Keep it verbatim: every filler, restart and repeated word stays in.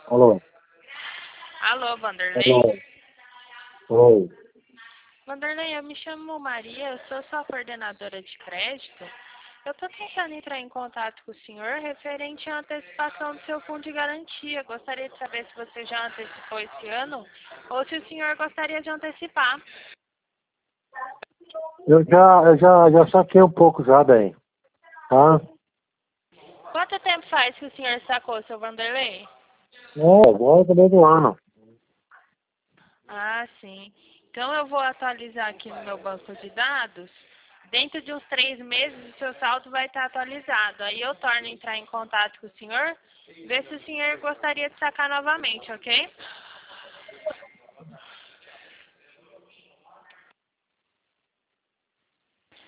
Alô? Alô, Vanderlei? Alô? Oi. Vanderlei, eu me chamo Maria, eu sou sua coordenadora de crédito. Eu estou tentando entrar em contato com o senhor referente à antecipação do seu fundo de garantia. Gostaria de saber se você já antecipou esse ano ou se o senhor gostaria de antecipar. Eu já, eu já, já saquei um pouco já daí. Tá? Quanto tempo faz que o senhor sacou, seu Vanderlei? É, agora também do ano. Ah, sim. Então eu vou atualizar aqui no meu banco de dados. Dentro de uns três meses o seu saldo vai estar atualizado. Aí eu torno a entrar em contato com o senhor, ver se o senhor gostaria de sacar novamente, ok?